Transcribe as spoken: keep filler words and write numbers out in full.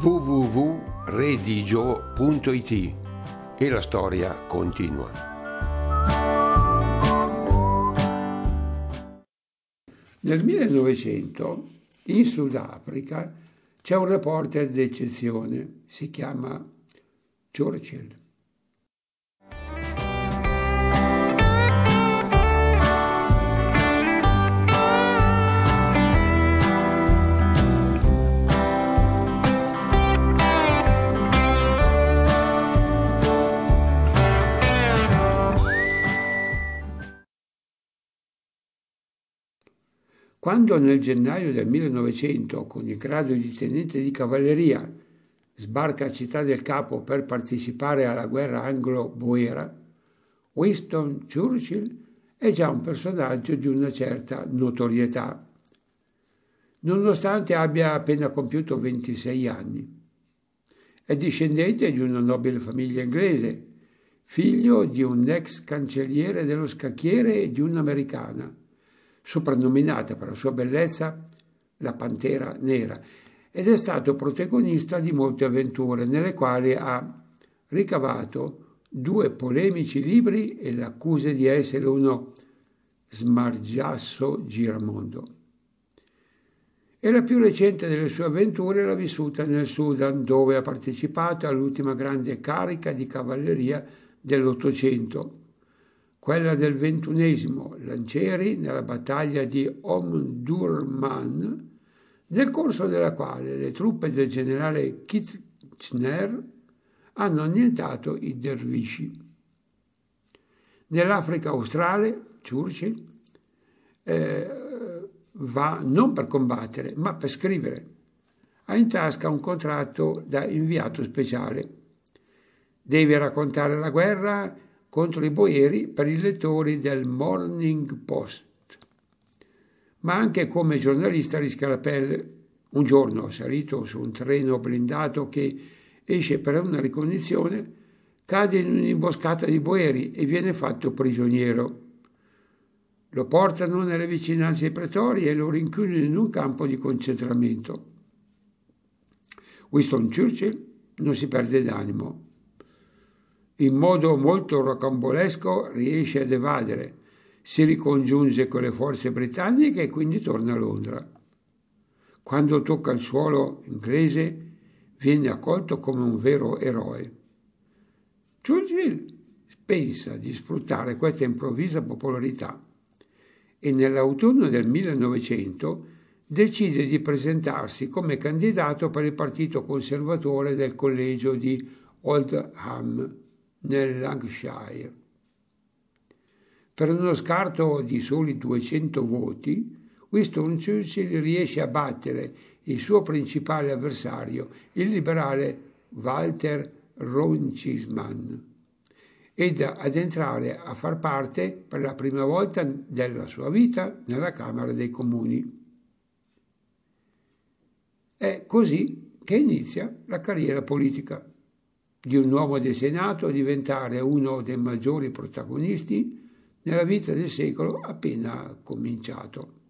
w w w punto redigio punto i t e la storia continua. Nel millenovecento in Sudafrica c'è un reporter d'eccezione, si chiama Churchill. Quando nel gennaio del millenovecento, con il grado di tenente di cavalleria, sbarca a Città del Capo per partecipare alla guerra anglo-boera, Winston Churchill è già un personaggio di una certa notorietà, nonostante abbia appena compiuto ventisei anni. È discendente di una nobile famiglia inglese, figlio di un ex cancelliere dello scacchiere e di un'americana, soprannominata per la sua bellezza la Pantera Nera, ed è stato protagonista di molte avventure nelle quali ha ricavato due polemici libri e l'accuse di essere uno smargiasso giramondo. E la più recente delle sue avventure l'ha vissuta nel Sudan, dove ha partecipato all'ultima grande carica di cavalleria dell'Ottocento, quella del ventunesimo Lancieri nella battaglia di Omdurman, nel corso della quale le truppe del generale Kitchener hanno annientato i dervisci. Nell'Africa australe, Churchill eh, va non per combattere, ma per scrivere. Ha in tasca un contratto da inviato speciale. Deve raccontare la guerra contro i boeri per i lettori del Morning Post. Ma anche come giornalista rischia la pelle. Un giorno, salito su un treno blindato che esce per una ricognizione, cade in un'imboscata di boeri e viene fatto prigioniero. Lo portano nelle vicinanze dei pretori e lo rinchiudono in un campo di concentramento. Winston Churchill non si perde d'animo. In modo molto rocambolesco riesce ad evadere, si ricongiunge con le forze britanniche e quindi torna a Londra. Quando tocca il suolo inglese viene accolto come un vero eroe. Churchill pensa di sfruttare questa improvvisa popolarità e nell'autunno del millenovecento decide di presentarsi come candidato per il partito conservatore del collegio di Oldham, nel Lancashire. Per uno scarto di soli duecento voti, Winston Churchill riesce a battere il suo principale avversario, il liberale Walter Runciman, ed ad entrare a far parte per la prima volta della sua vita nella Camera dei Comuni. È così che inizia la carriera politica di un uomo del Senato a diventare uno dei maggiori protagonisti nella vita del secolo appena cominciato.